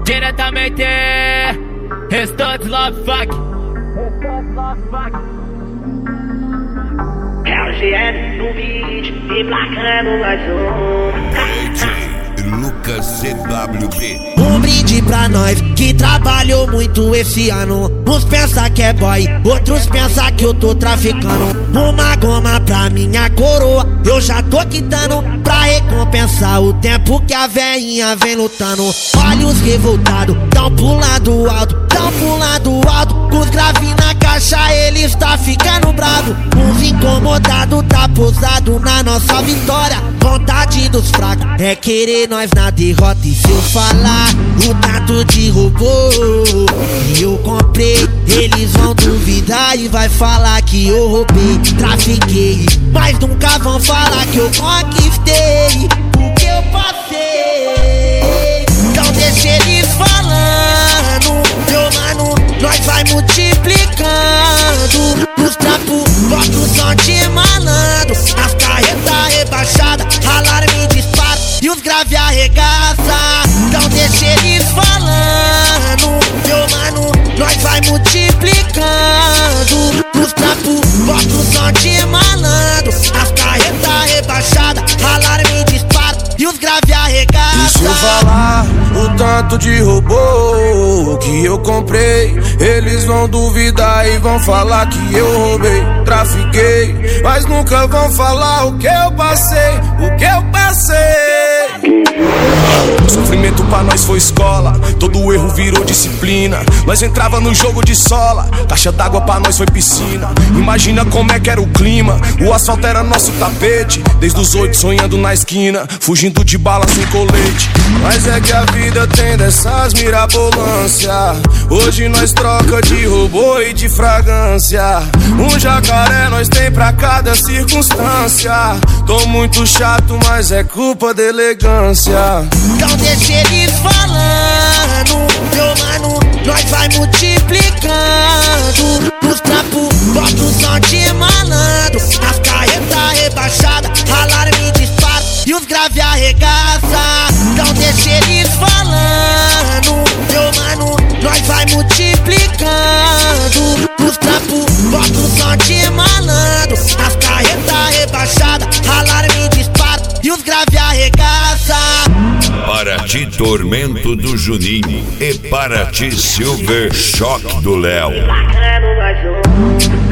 Diretamente Restante Love Fuck. É o GN no vídeo, emplacando mais um. Lucas CWB. Um brinde pra nós que trabalhou muito esse ano. Uns pensa que é boy, outros pensa que eu tô traficando. Uma goma pra minha coroa, eu já tô quitando, pra recompensar o tempo que a veinha vem lutando. Olhos revoltados, tão pulando alto, tão pulando alto. Os graves na caixa, eles tá ficando bravo. Uns incomodados, tá posado na nossa vitória. Vontade dos fracos é querer nós na derrota. E se eu falar o tanto de robô que eu comprei, eles vão duvidar e vai falar que eu roubei, trafiquei. Mas nunca vão falar que eu conquistei o que eu passei. Então deixa eles falando, meu mano, nós vai multiplicando. Os trapos, bota o som de malandro. As carretas rebaixadas, alarme dispara e os grave arregaça. Então deixa eles falando, meu mano, nós vai multiplicando. Os trapos, bota o som de malandro. As carretas rebaixadas, alarme dispara e os grave arregaça. E se eu falar o tanto de robô que eu comprei, eles vão duvidar e vão falar que eu roubei, trafiquei. Mas nunca vão falar o que eu passei, o que eu passei. Sofrimento pra nós foi escola, todo erro virou disciplina. Nós entrava no jogo de sola, caixa d'água pra nós foi piscina. Imagina como é que era o clima, o asfalto era nosso tapete. Desde os 8 sonhando na esquina, fugindo de bala sem colete. Mas é que a vida tem dessas mirabolância. Hoje nós troca de robô e de fragrância. Um jacaré nós tem pra cada circunstância. Tô muito chato, mas é culpa da elegância. Então deixa eles falando, meu mano, nós vai multiplicando. Os trapos, bota o som de malandro. As carretas rebaixadas, alarme dispara e os grave arregaça. Então deixa eles falando, meu mano, nós vai multiplicando. Os trapos, bota o som de malandro. As carretas rebaixadas, alarme dispara e os grave arregaça. Para ti, Tormento do Juninho. E para ti, Silver Choque do Léo. Emplacando mais um.